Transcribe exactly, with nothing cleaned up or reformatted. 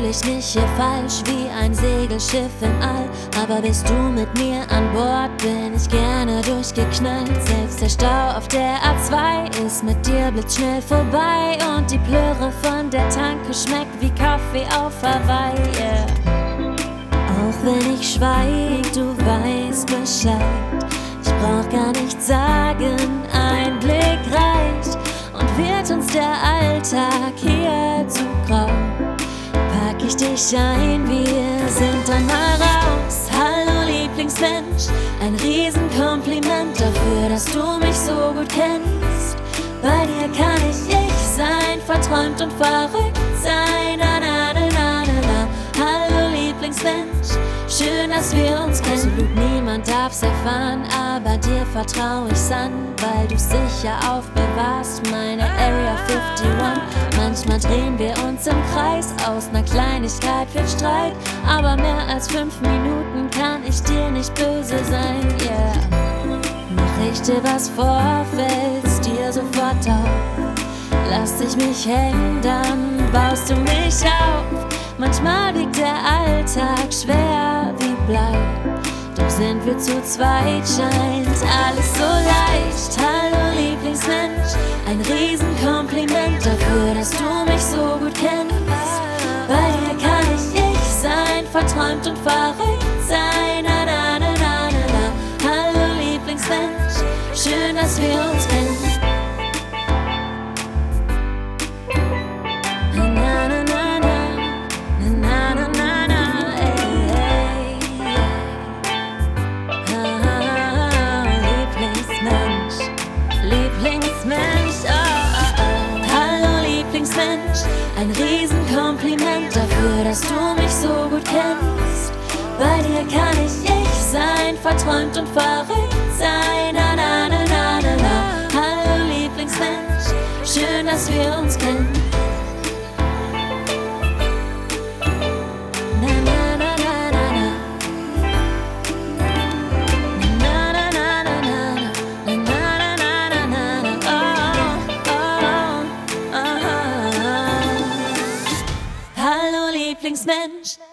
fühle ich mich hier falsch wie ein Segelschiff im All. Aber bist du mit mir an Bord, bin ich gerne durchgeknallt. Selbst der Stau auf der A zwei ist mit dir blitzschnell vorbei. Und die Plörre von der Tanke schmeckt wie Kaffee auf Hawaii, yeah. Auch wenn ich schweig, du weißt Bescheid. Ich brauch gar nichts sagen, ein Blick reicht. Und wird uns der Alltag hier zu grau, pack ich dich ein, wir sind dann mal raus. Hallo Lieblingsmensch, ein Riesenkompliment dafür, dass du mich so gut kennst. Bei dir kann ich ich sein, verträumt und verrückt sein. Na, na, na, na, na, na. Hallo Lieblingsmensch, schön, dass wir uns kennen. Absolut niemand darf's erfahren, aber dir vertrau ich's an, weil du's sicher aufbewahrst, meine Area einundfünfzig. Manchmal drehen wir uns im Kreis, aus ner Kleinigkeit wird Streit. Aber mehr als fünf Minuten kann ich dir nicht böse sein, yeah. Mach ich dir was vor, fällt's dir sofort auf. Lass ich mich hängen, dann baust du mich auf. Manchmal wiegt der Alltag schwer wie Blei, doch sind wir zu zweit, scheint alles so leicht. Hallo Lieblingsmensch, ein Riesenkompliment dafür, dass du mich so gut kennst. Bei dir kann ich ich sein, verträumt und verrückt sein. Na, na, na, na, na, na. Hallo Lieblingsmensch, schön, dass wir uns kennen. Lieblingsmensch, oh, oh, oh. Hallo Lieblingsmensch, ein Riesenkompliment dafür, dass du mich so gut kennst. Bei dir kann ich ich sein, verträumt und verrückt sein. Na, na, na, na, na, na. Hallo Lieblingsmensch, schön, dass wir uns kennen. Lieblingsmensch.